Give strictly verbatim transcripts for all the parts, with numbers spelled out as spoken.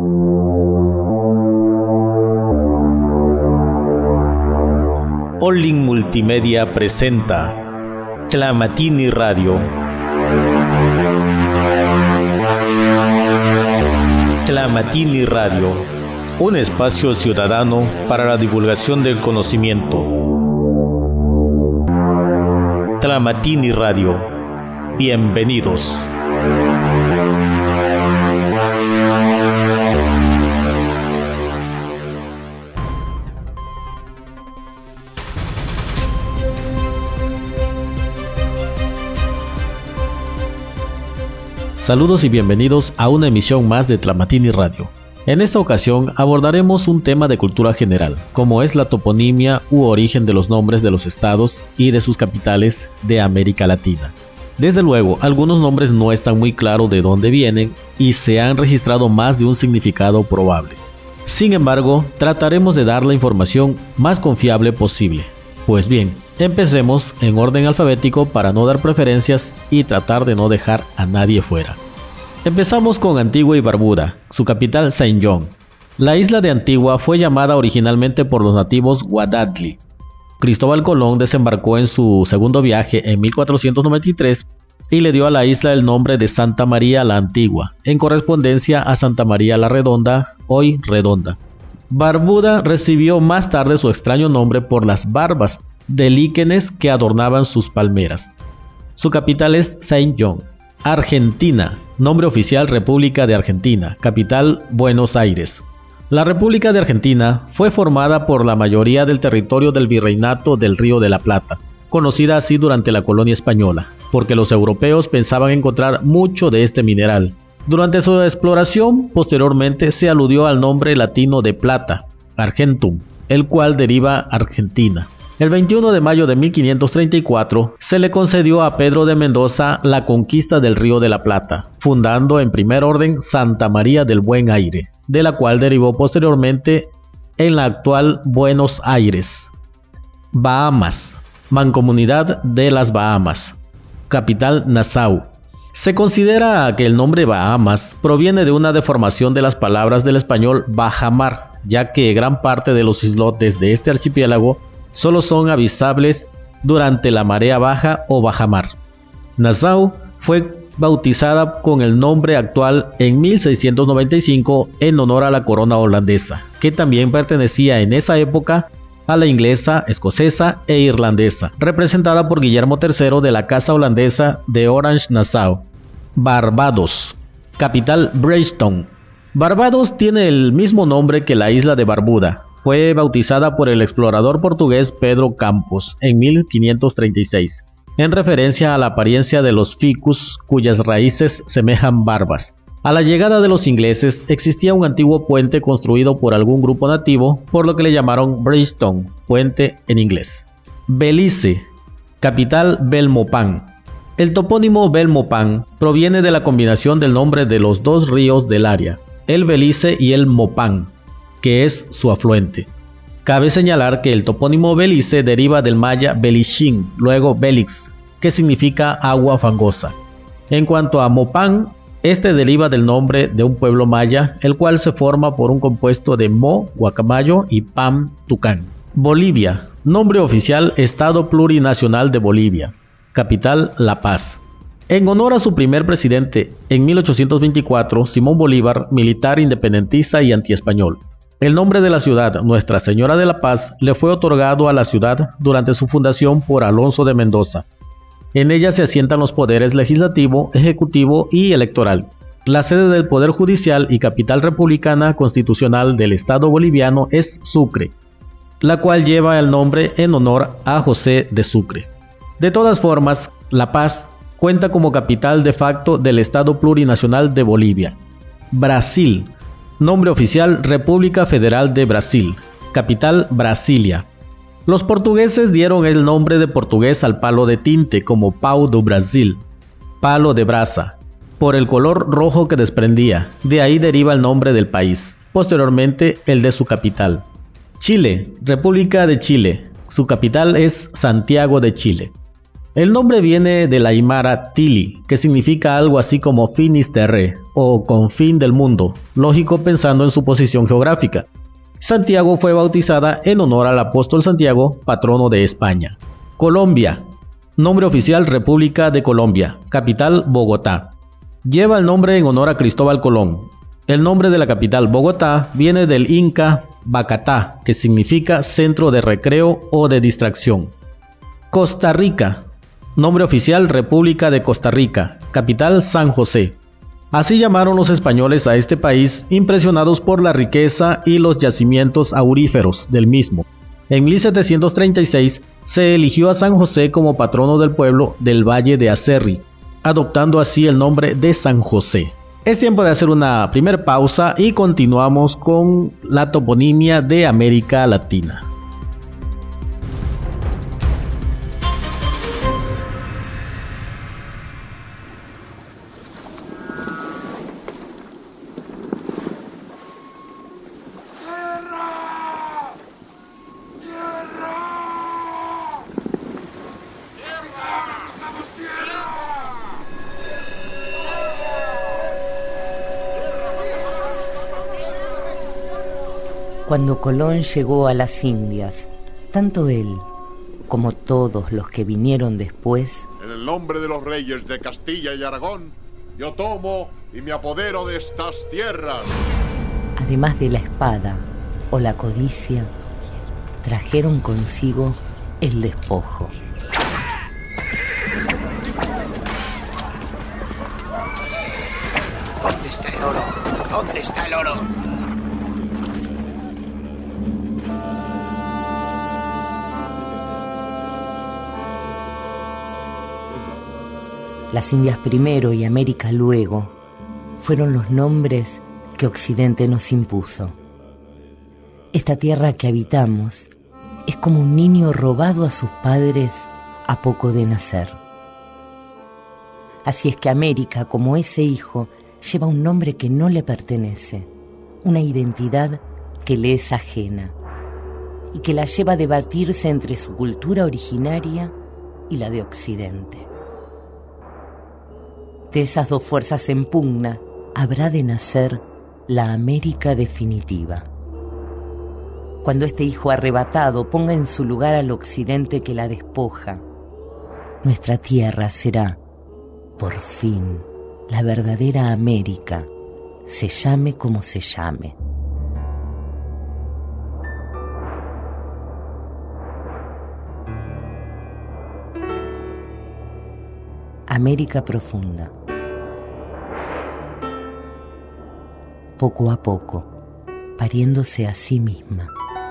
Olin Multimedia presenta Tlamatini Radio. Tlamatini Radio, un espacio ciudadano para la divulgación del conocimiento. Tlamatini Radio, bienvenidos. Saludos y bienvenidos a una emisión más de Tlamatini Radio. En esta ocasión abordaremos un tema de cultura general, como es la toponimia u origen de los nombres de los estados y de sus capitales de América Latina. Desde luego, algunos nombres no están muy claros de dónde vienen y se han registrado más de un significado probable. Sin embargo, trataremos de dar la información más confiable posible. Pues bien, empecemos en orden alfabético para no dar preferencias y tratar de no dejar a nadie fuera. Empezamos con Antigua y Barbuda, su capital Saint John. La isla de Antigua fue llamada originalmente por los nativos Guadalli. Cristóbal Colón desembarcó en su segundo viaje en mil cuatrocientos noventa y tres y le dio a la isla el nombre de Santa María la Antigua, en correspondencia a Santa María la Redonda, hoy Redonda. Barbuda recibió más tarde su extraño nombre por las barbas de líquenes que adornaban sus palmeras. Su capital es Saint John. Argentina, nombre oficial República de Argentina, capital Buenos Aires. La República de Argentina fue formada por la mayoría del territorio del Virreinato del Río de la Plata, conocida así durante la colonia española, porque los europeos pensaban encontrar mucho de este mineral. Durante su exploración, posteriormente se aludió al nombre latino de plata, Argentum, el cual deriva Argentina. El veintiuno de mayo de mil quinientos treinta y cuatro se le concedió a Pedro de Mendoza la conquista del Río de la Plata, fundando en primer orden Santa María del Buen Aire, de la cual derivó posteriormente en la actual Buenos Aires. Bahamas, Mancomunidad de las Bahamas, capital Nassau. Se considera que el nombre Bahamas proviene de una deformación de las palabras del español bajamar, ya que gran parte de los islotes de este archipiélago solo son avistables durante la marea baja o bajamar. Nassau fue bautizada con el nombre actual en mil seiscientos noventa y cinco en honor a la corona holandesa, que también pertenecía en esa época a la inglesa, escocesa e irlandesa, representada por Guillermo tercero de la Casa Holandesa de Orange-Nassau. Barbados, capital Bridgetown. Barbados tiene el mismo nombre que la isla de Barbuda. Fue bautizada por el explorador portugués Pedro Campos en mil quinientos treinta y seis, en referencia a la apariencia de los ficus cuyas raíces semejan barbas. A la llegada de los ingleses existía un antiguo puente construido por algún grupo nativo, por lo que le llamaron Bridgetown, puente en inglés. Belice, capital Belmopan. El topónimo Belmopan proviene de la combinación del nombre de los dos ríos del área, el Belice y el Mopan, que es su afluente. Cabe señalar que el topónimo Belice deriva del maya Belichin, luego Belix, que significa agua fangosa. En cuanto a Mopan, este deriva del nombre de un pueblo maya, el cual se forma por un compuesto de mo, guacamayo, y pam, tucán. Bolivia, nombre oficial Estado Plurinacional de Bolivia, capital La Paz. En honor a su primer presidente, en mil ochocientos veinticuatro, Simón Bolívar, militar independentista y antiespañol. El nombre de la ciudad, Nuestra Señora de la Paz, le fue otorgado a la ciudad durante su fundación por Alonso de Mendoza. En ella se asientan los poderes legislativo, ejecutivo y electoral. La sede del Poder Judicial y capital republicana constitucional del Estado boliviano es Sucre, la cual lleva el nombre en honor a José de Sucre. De todas formas, La Paz cuenta como capital de facto del Estado Plurinacional de Bolivia. Brasil, nombre oficial República Federal de Brasil, capital Brasilia. Los portugueses dieron el nombre de portugués al palo de tinte como pau do Brasil, palo de brasa, por el color rojo que desprendía. De ahí deriva el nombre del país, posteriormente el de su capital. Chile, República de Chile, su capital es Santiago de Chile. El nombre viene del aymara Tili, que significa algo así como Finisterre o confín del mundo, lógico pensando en su posición geográfica. Santiago fue bautizada en honor al apóstol Santiago, patrono de España. Colombia. Nombre oficial República de Colombia. Capital Bogotá. Lleva el nombre en honor a Cristóbal Colón. El nombre de la capital Bogotá viene del inca Bacatá, que significa centro de recreo o de distracción. Costa Rica. Nombre oficial República de Costa Rica. Capital San José. Así llamaron los españoles a este país, impresionados por la riqueza y los yacimientos auríferos del mismo. En mil setecientos treinta y seis se eligió a San José como patrono del pueblo del Valle de Acerrí, adoptando así el nombre de San José. Es tiempo de hacer una primera pausa y continuamos con la toponimia de América Latina. Cuando Colón llegó a las Indias, tanto él como todos los que vinieron después, en el nombre de los reyes de Castilla y Aragón, yo tomo y me apodero de estas tierras. Además de la espada o la codicia, trajeron consigo el despojo. ¿Dónde está el oro? ¿Dónde está el oro? Las Indias primero y América luego fueron los nombres que Occidente nos impuso. Esta tierra que habitamos es como un niño robado a sus padres a poco de nacer. Así es que América, como ese hijo, lleva un nombre que no le pertenece, una identidad que le es ajena y que la lleva a debatirse entre su cultura originaria y la de Occidente. De esas dos fuerzas en pugna habrá de nacer la América definitiva. Cuando este hijo arrebatado ponga en su lugar al occidente que la despoja, nuestra tierra será, por fin, la verdadera América, se llame como se llame. América profunda. Poco a poco, pariéndose a sí misma.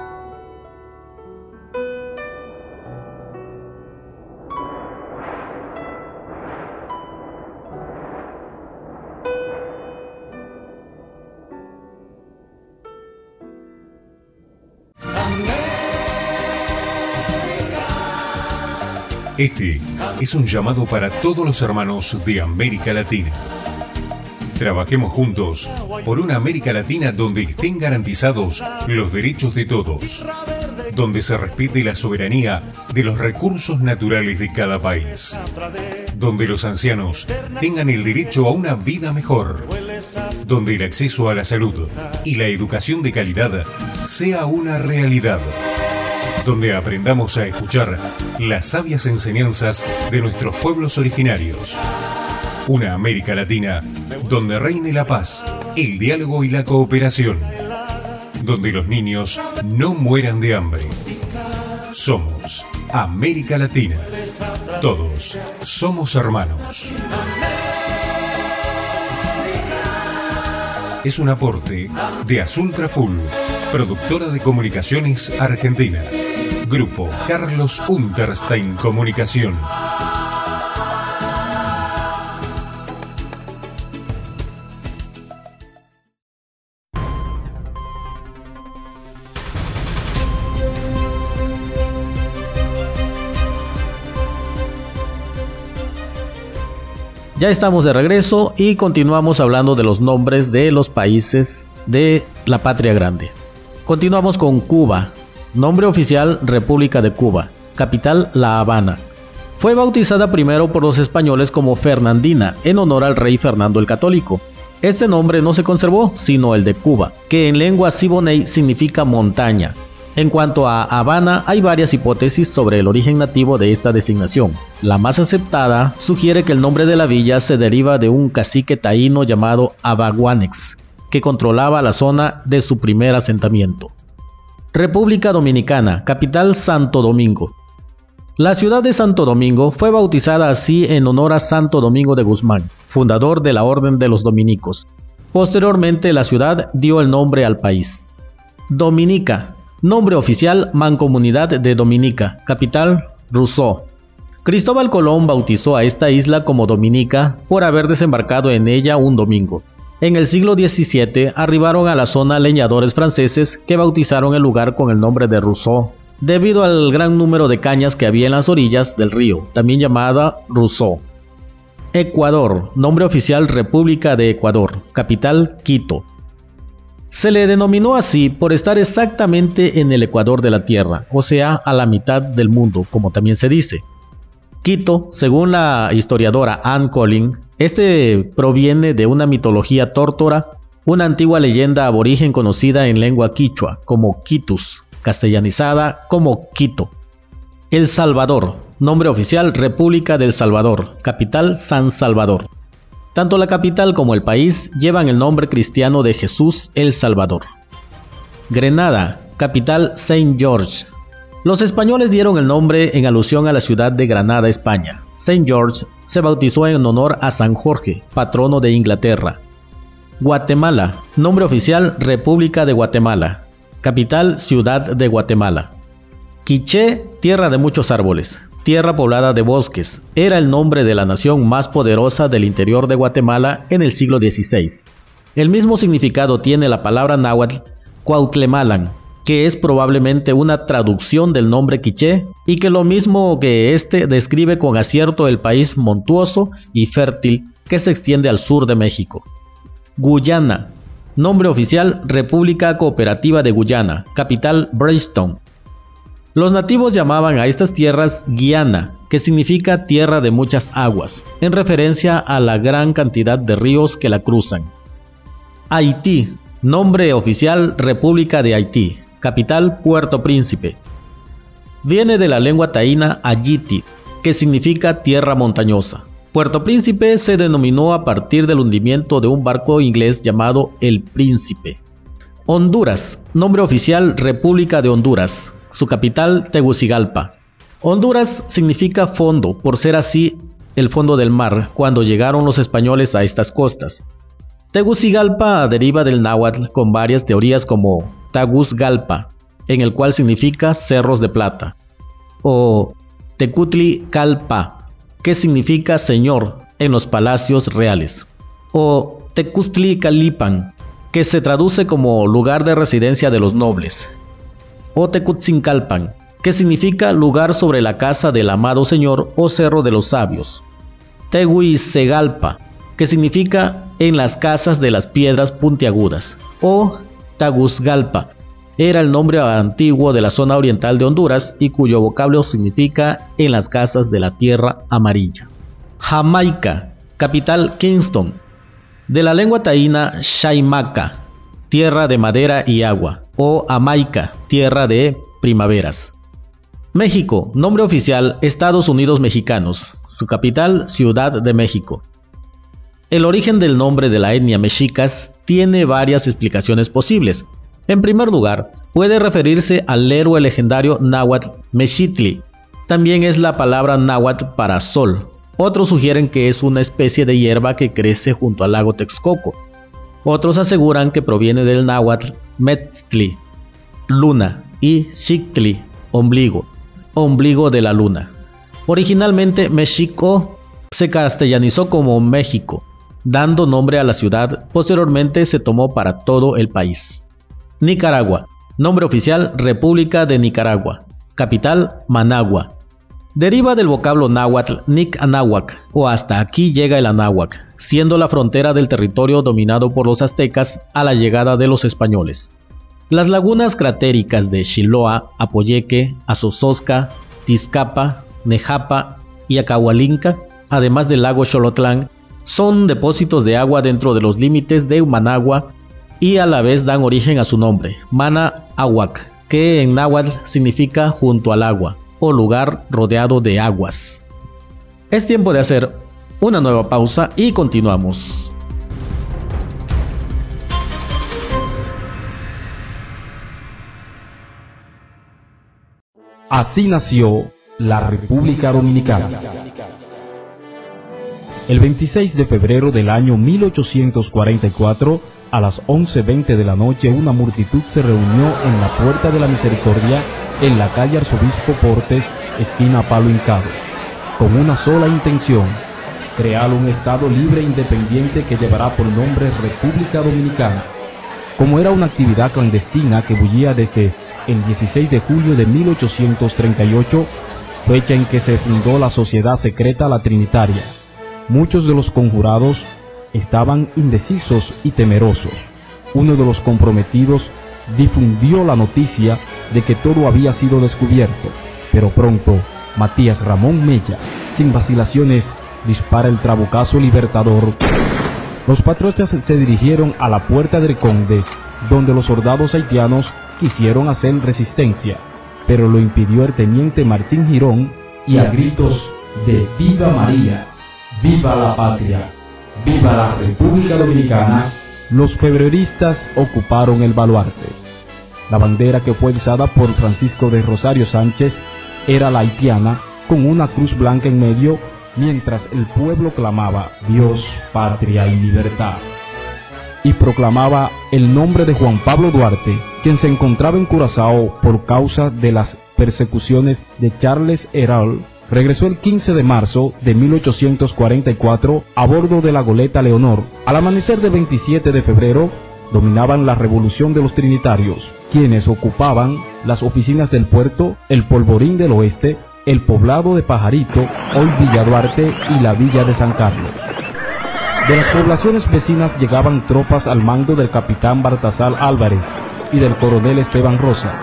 Este es un llamado para todos los hermanos de América Latina. Trabajemos juntos por una América Latina donde estén garantizados los derechos de todos, donde se respete la soberanía de los recursos naturales de cada país, donde los ancianos tengan el derecho a una vida mejor, donde el acceso a la salud y la educación de calidad sea una realidad, donde aprendamos a escuchar las sabias enseñanzas de nuestros pueblos originarios. Una América Latina donde reine la paz, el diálogo y la cooperación, donde los niños no mueran de hambre. Somos América Latina. Todos somos hermanos. Es un aporte de Azul Traful, productora de comunicaciones argentina. Grupo Carlos Unterstein Comunicación. Ya estamos de regreso y continuamos hablando de los nombres de los países de la Patria Grande. Continuamos con Cuba. Nombre oficial República de Cuba. Capital La Habana. Fue bautizada primero por los españoles como Fernandina, en honor al rey Fernando el Católico. Este nombre no se conservó, sino el de Cuba, que en lengua siboney significa montaña. En cuanto a Habana, hay varias hipótesis sobre el origen nativo de esta designación. La más aceptada sugiere que el nombre de la villa se deriva de un cacique taíno llamado Abaguanex, que controlaba la zona de su primer asentamiento. República Dominicana, capital Santo Domingo. La ciudad de Santo Domingo fue bautizada así en honor a Santo Domingo de Guzmán, fundador de la Orden de los Dominicos. Posteriormente, la ciudad dio el nombre al país. Dominica, nombre oficial Mancomunidad de Dominica, capital Rousseau. Cristóbal Colón bautizó a esta isla como Dominica por haber desembarcado en ella un domingo. En el siglo diecisiete arribaron a la zona leñadores franceses que bautizaron el lugar con el nombre de Rousseau, debido al gran número de cañas que había en las orillas del río, también llamada Rousseau. Ecuador, nombre oficial República de Ecuador, capital Quito. Se le denominó así por estar exactamente en el ecuador de la Tierra, o sea, a la mitad del mundo, como también se dice. Quito, según la historiadora Anne Collins, este proviene de una mitología tórtora, una antigua leyenda aborigen conocida en lengua quichua como Quitus, castellanizada como Quito. El Salvador, nombre oficial República del Salvador, capital San Salvador. Tanto la capital como el país llevan el nombre cristiano de Jesús el Salvador. Grenada, capital Saint George. Los españoles dieron el nombre en alusión a la ciudad de Granada, España. Saint George se bautizó en honor a San Jorge, patrono de Inglaterra. Guatemala, nombre oficial República de Guatemala. Capital, Ciudad de Guatemala. Quiché, tierra de muchos árboles, tierra poblada de bosques, era el nombre de la nación más poderosa del interior de Guatemala en el siglo dieciséis. El mismo significado tiene la palabra náhuatl Cuautlemalan, que es probablemente una traducción del nombre quiché y que lo mismo que este describe con acierto el país montuoso y fértil que se extiende al sur de México. Guyana, nombre oficial República Cooperativa de Guyana, capital Bridgetown. Los nativos llamaban a estas tierras Guiana, que significa tierra de muchas aguas, en referencia a la gran cantidad de ríos que la cruzan. Haití, nombre oficial República de Haití, capital Puerto Príncipe. Viene de la lengua taína Ayiti, que significa tierra montañosa. Puerto Príncipe se denominó a partir del hundimiento de un barco inglés llamado El Príncipe. Honduras, nombre oficial República de Honduras, su capital Tegucigalpa. Honduras significa fondo, por ser así el fondo del mar, cuando llegaron los españoles a estas costas. Tegucigalpa deriva del náhuatl con varias teorías como Taguzgalpa, en el cual significa cerros de plata, o Tecutlicalpa, que significa señor en los palacios reales, o Tecuztlicalipan, que se traduce como lugar de residencia de los nobles, o Tecutzincalpan, que significa lugar sobre la casa del amado señor o cerro de los sabios, Tehuicegalpa, que significa en las casas de las piedras puntiagudas, o Taguzgalpa, era el nombre antiguo de la zona oriental de Honduras y cuyo vocablo significa en las casas de la tierra amarilla. Jamaica, capital Kingston, de la lengua taína Chaimaca, tierra de madera y agua, o Amaica, tierra de primaveras. México, nombre oficial Estados Unidos Mexicanos, su capital Ciudad de México. El origen del nombre de la etnia mexicas tiene varias explicaciones posibles. En primer lugar, puede referirse al héroe legendario náhuatl Mexitli. También es la palabra náhuatl para sol. Otros sugieren que es una especie de hierba que crece junto al lago Texcoco. Otros aseguran que proviene del náhuatl Metztli, luna, y Xictli, ombligo, ombligo de la luna. Originalmente México se castellanizó como México, dando nombre a la ciudad. Posteriormente se tomó para todo el país. Nicaragua, nombre oficial República de Nicaragua, capital Managua. Deriva del vocablo náhuatl Nic Anáhuac, o hasta aquí llega el Anáhuac, siendo la frontera del territorio dominado por los aztecas a la llegada de los españoles. Las lagunas cratéricas de Xiloa, Apoyeque, Azozosca, Tizcapa, Nejapa y Acahualinca, además del lago Xolotlán, son depósitos de agua dentro de los límites de Managua y a la vez dan origen a su nombre, Mana Ahuac, que en náhuatl significa junto al agua o lugar rodeado de aguas. Es tiempo de hacer una nueva pausa y continuamos. Así nació la República Dominicana. El veintiséis de febrero del año mil ochocientos cuarenta y cuatro, a las once veinte de la noche, una multitud se reunió en la Puerta de la Misericordia, en la calle Arzobispo Portes, esquina Palo Hincado, con una sola intención: crear un Estado libre e independiente que llevará por nombre República Dominicana. Como era una actividad clandestina que bullía desde el dieciséis de julio de mil ochocientos treinta y ocho, fecha en que se fundó la Sociedad Secreta La Trinitaria, muchos de los conjurados estaban indecisos y temerosos. Uno de los comprometidos difundió la noticia de que todo había sido descubierto, pero pronto Matías Ramón Mella, sin vacilaciones, dispara el trabucazo libertador. Los patriotas se dirigieron a la Puerta del Conde, donde los soldados haitianos quisieron hacer resistencia, pero lo impidió el teniente Martín Girón, y a gritos de ¡Viva María! ¡Viva la patria! ¡Viva la República Dominicana!, los febreristas ocuparon el baluarte. La bandera, que fue izada por Francisco de Rosario Sánchez, era la haitiana, con una cruz blanca en medio, mientras el pueblo clamaba Dios, patria y libertad, y proclamaba el nombre de Juan Pablo Duarte, quien se encontraba en Curazao por causa de las persecuciones de Charles Herald. Regresó el quince de marzo de mil ochocientos cuarenta y cuatro a bordo de la goleta Leonor. Al amanecer del veintisiete de febrero, dominaban la revolución de los trinitarios, quienes ocupaban las oficinas del puerto, el Polvorín del Oeste, el poblado de Pajarito, hoy Villa Duarte, y la villa de San Carlos. De las poblaciones vecinas llegaban tropas al mando del capitán Baltasar Álvarez y del coronel Esteban Rosa.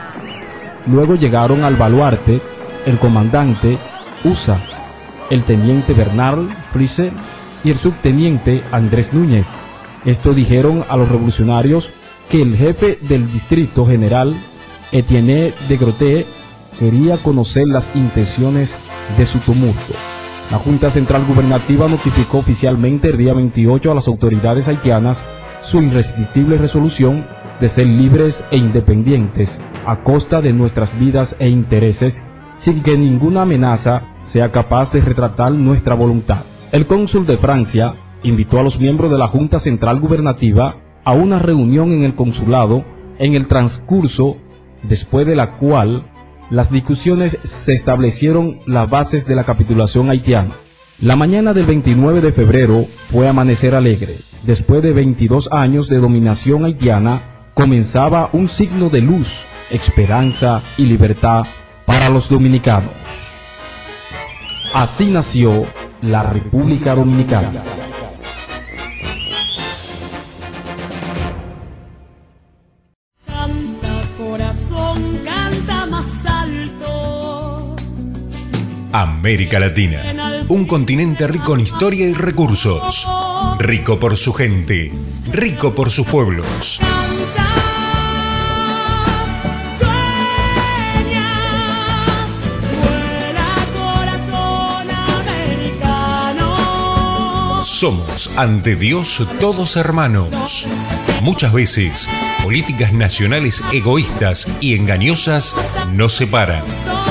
Luego llegaron al baluarte el comandante Usa, el teniente Bernal Frise y el subteniente Andrés Núñez. Esto dijeron a los revolucionarios que el jefe del distrito general, Etienne de Grotte, quería conocer las intenciones de su tumulto. La Junta Central Gubernativa notificó oficialmente el día veintiocho a las autoridades haitianas su irresistible resolución de ser libres e independientes a costa de nuestras vidas e intereses, sin que ninguna amenaza sea capaz de retratar nuestra voluntad. El cónsul de Francia invitó a los miembros de la Junta Central Gubernativa a una reunión en el consulado, en el transcurso después de la cual las discusiones se establecieron las bases de la capitulación haitiana. La mañana del veintinueve de febrero fue amanecer alegre. Después de veintidós años de dominación haitiana, comenzaba un signo de luz, esperanza y libertad para los dominicanos. Así nació la República Dominicana. Canta, corazón, canta más alto. América Latina, un continente rico en historia y recursos, rico por su gente, rico por sus pueblos. Somos ante Dios todos hermanos. Muchas veces, políticas nacionales egoístas y engañosas nos separan.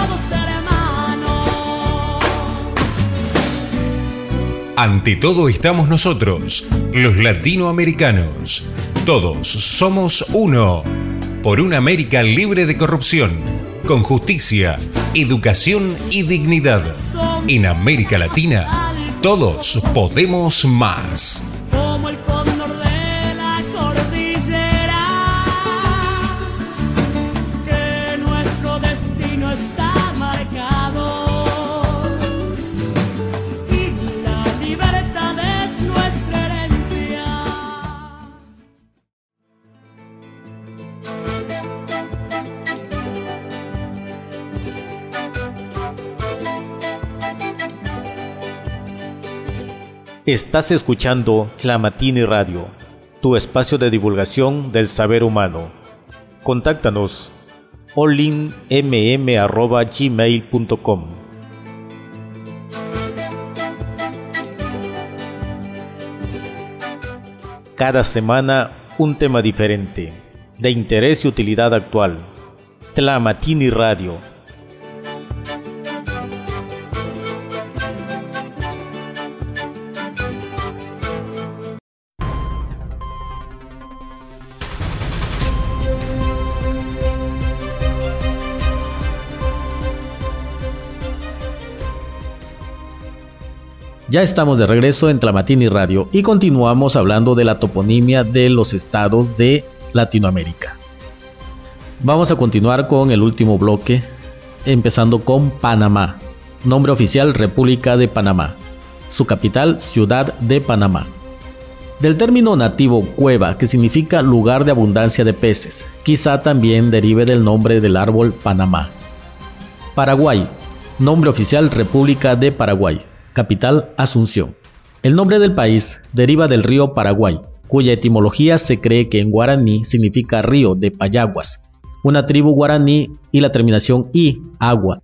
Ante todo estamos nosotros, los latinoamericanos. Todos somos uno. Por una América libre de corrupción, con justicia, educación y dignidad. En América Latina, todos podemos más. Como el cóndor de la cordillera, que nuestro destino está marcado y la libertad es nuestra herencia. Estás escuchando Tlamatini Radio, tu espacio de divulgación del saber humano. Contáctanos olinmm arroba gmail punto com. Cada semana un tema diferente, de interés y utilidad actual. Tlamatini Radio. Ya estamos de regreso en Tlamatini Radio y continuamos hablando de la toponimia de los estados de Latinoamérica. Vamos a continuar con el último bloque, empezando con Panamá. Nombre oficial: República de Panamá. Su capital: Ciudad de Panamá. Del término nativo cueva, que significa lugar de abundancia de peces, quizá también derive del nombre del árbol Panamá. Paraguay. Nombre oficial: República de Paraguay. Capital: Asunción. El nombre del país deriva del río Paraguay, cuya etimología se cree que en guaraní significa río de Payaguas, una tribu guaraní, y la terminación i, agua.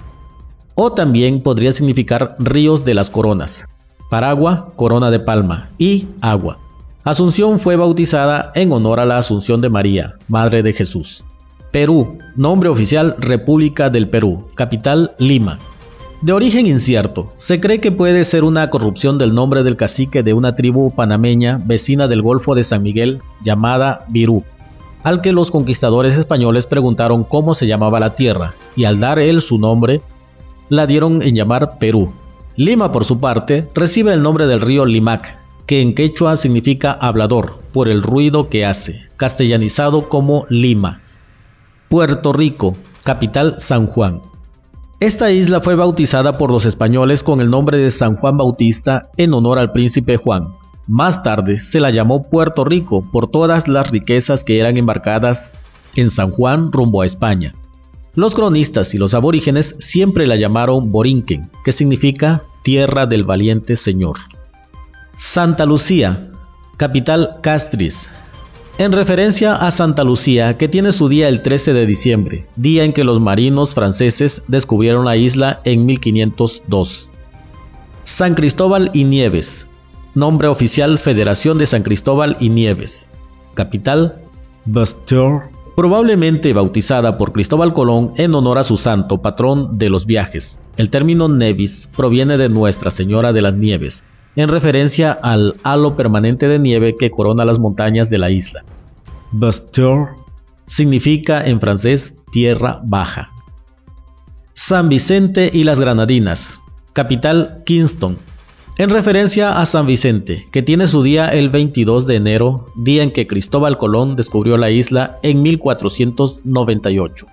O también podría significar ríos de las coronas, Paragua, corona de palma, y agua. Asunción fue bautizada en honor a la Asunción de María, Madre de Jesús. Perú. Nombre oficial: República del Perú. Capital: Lima. De origen incierto, se cree que puede ser una corrupción del nombre del cacique de una tribu panameña vecina del Golfo de San Miguel llamada Virú, al que los conquistadores españoles preguntaron cómo se llamaba la tierra, y al dar él su nombre, la dieron en llamar Perú. Lima, por su parte, recibe el nombre del río Limac, que en quechua significa hablador, por el ruido que hace, castellanizado como Lima. Puerto Rico. Capital: San Juan. Esta isla fue bautizada por los españoles con el nombre de San Juan Bautista en honor al príncipe Juan. Más tarde se la llamó Puerto Rico por todas las riquezas que eran embarcadas en San Juan rumbo a España. Los cronistas y los aborígenes siempre la llamaron Borinquen, que significa tierra del valiente señor. Santa Lucía. Capital: Castries. En referencia a Santa Lucía, que tiene su día el trece de diciembre, día en que los marinos franceses descubrieron la isla en mil quinientos dos. San Cristóbal y Nieves. Nombre oficial: Federación de San Cristóbal y Nieves. Capital: Basteur. Probablemente bautizada por Cristóbal Colón en honor a su santo, patrón de los viajes. El término Nevis proviene de Nuestra Señora de las Nieves, en referencia al halo permanente de nieve que corona las montañas de la isla. Basteur significa en francés tierra baja. San Vicente y las Granadinas. Capital: Kingston. En referencia a San Vicente, que tiene su día el veintidós de enero, día en que Cristóbal Colón descubrió la isla en mil cuatrocientos noventa y ocho.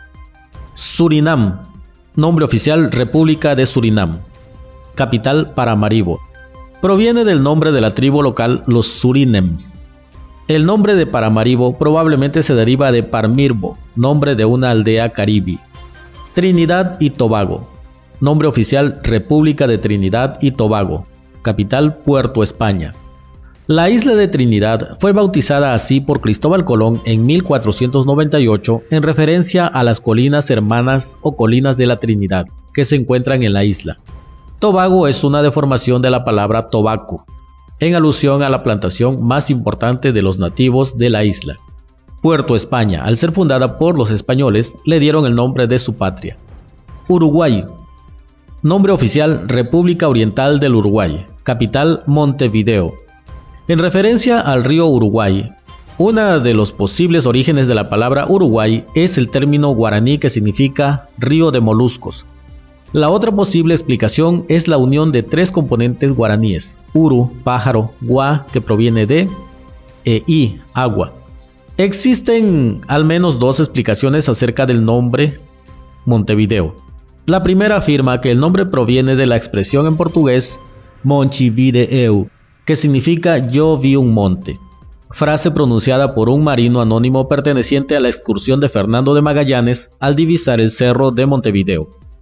Surinam. Nombre oficial: República de Surinam. Capital: Paramaribo. Proviene del nombre de la tribu local, los Surinems. El nombre de Paramaribo probablemente se deriva de Parmirbo, nombre de una aldea caribe. Trinidad y Tobago. Nombre oficial: República de Trinidad y Tobago. Capital: Puerto España. La isla de Trinidad fue bautizada así por Cristóbal Colón en mil cuatrocientos noventa y ocho en referencia a las colinas hermanas o colinas de la Trinidad, que se encuentran en la isla. Tobago es una deformación de la palabra tobacco, en alusión a la plantación más importante de los nativos de la isla. Puerto España, al ser fundada por los españoles, le dieron el nombre de su patria. Uruguay. Nombre oficial: República Oriental del Uruguay. Capital: Montevideo. En referencia al río Uruguay, uno de los posibles orígenes de la palabra Uruguay es el término guaraní que significa río de moluscos. La otra posible explicación es la unión de tres componentes guaraníes: uru, pájaro; gua, que proviene de, e i, agua. Existen al menos dos explicaciones acerca del nombre Montevideo. La primera afirma que el nombre proviene de la expresión en portugués Montevideo, que significa yo vi un monte, frase pronunciada por un marino anónimo perteneciente a la excursión de Fernando de Magallanes al divisar el cerro de Montevideo.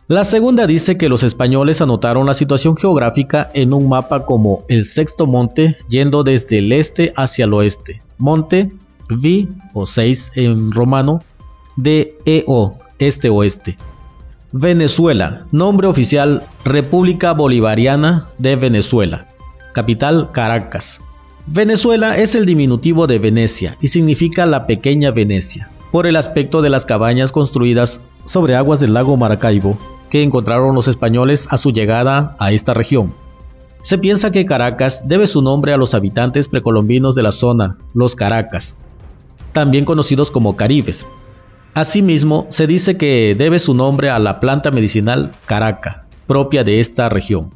La segunda dice que los españoles anotaron la situación geográfica en un mapa como el sexto monte yendo desde el este hacia el oeste. Monte, vi o seis en romano, de eo, este-oeste. Venezuela, nombre oficial República Bolivariana de Venezuela. Capital Caracas. Venezuela es el diminutivo de Venecia y significa la pequeña Venecia, por el aspecto de las cabañas construidas sobre aguas del lago Maracaibo que encontraron los españoles a su llegada a esta región. Se piensa que Caracas debe su nombre a los habitantes precolombinos de la zona, los Caracas, también conocidos como caribes. Asimismo, se dice que debe su nombre a la planta medicinal caraca, propia de esta región.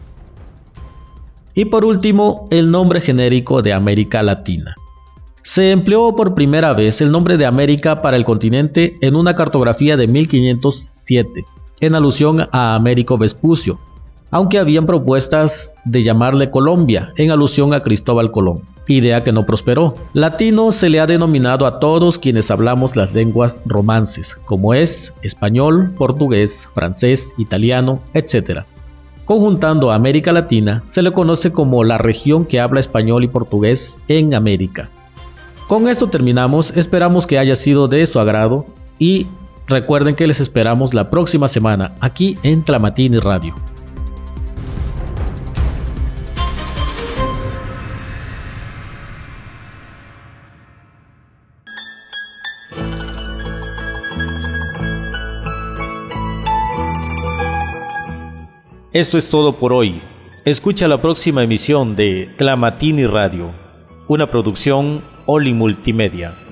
Y por último, el nombre genérico de América Latina. Se empleó por primera vez el nombre de América para el continente en una cartografía de mil quinientos siete, en alusión a Américo Vespucio, aunque habían propuestas de llamarle Colombia, en alusión a Cristóbal Colón, idea que no prosperó. Latino se le ha denominado a todos quienes hablamos las lenguas romances, como es español, portugués, francés, italiano, etcétera. Conjuntando a América Latina, se le conoce como la región que habla español y portugués en América. Con esto terminamos, esperamos que haya sido de su agrado y recuerden que les esperamos la próxima semana aquí en Tlamatini Radio. Esto es todo por hoy. Escucha la próxima emisión de Tlamatini Radio, una producción Oli Multimedia.